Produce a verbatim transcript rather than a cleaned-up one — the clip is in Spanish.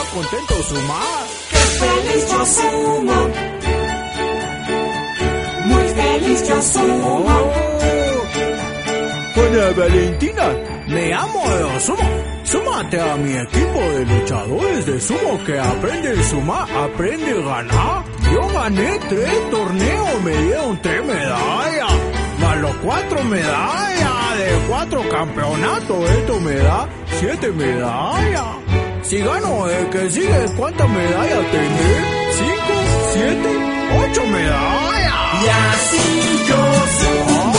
contento sumar. ¡Qué feliz yo sumo! Muy feliz yo sumo. Oh. Juana Valentina, me amo de sumo. Súmate a mi equipo de luchadores de sumo que aprende a sumar, aprende a ganar. Yo gané tres torneos, me dieron tres medallas. Más los cuatro medallas de cuatro campeonatos, esto me da siete medallas. Si gano el que sigue, ¿cuántas medallas tendré? Cinco, siete, ocho medallas. Y así yo sumo.